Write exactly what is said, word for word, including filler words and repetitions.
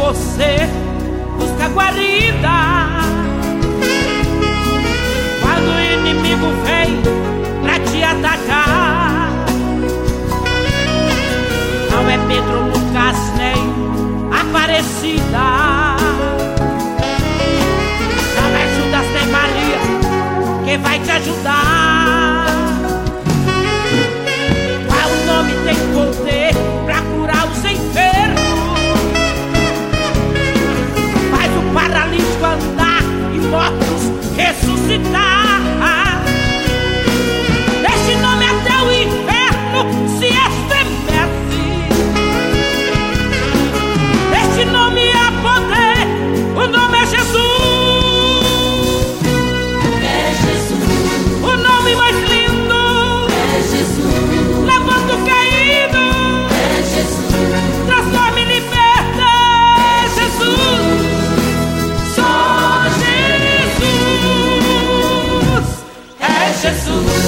você busca guarida. Quando o inimigo vem pra te atacar, não é Pedro, Lucas nem Aparecida, não é Judas nem Maria que vai te ajudar. Qual nome tem poder pra curar os enfermos, faz o paralítico andar e mortos ressuscitar. Esse nome até o inferno se estremece. Esse nome é poder, o nome é Jesus. É Jesus. O nome mais lindo. É Jesus. Levanta o caído. É Jesus. Transforma e liberta. É Jesus. Só Jesus. É Jesus.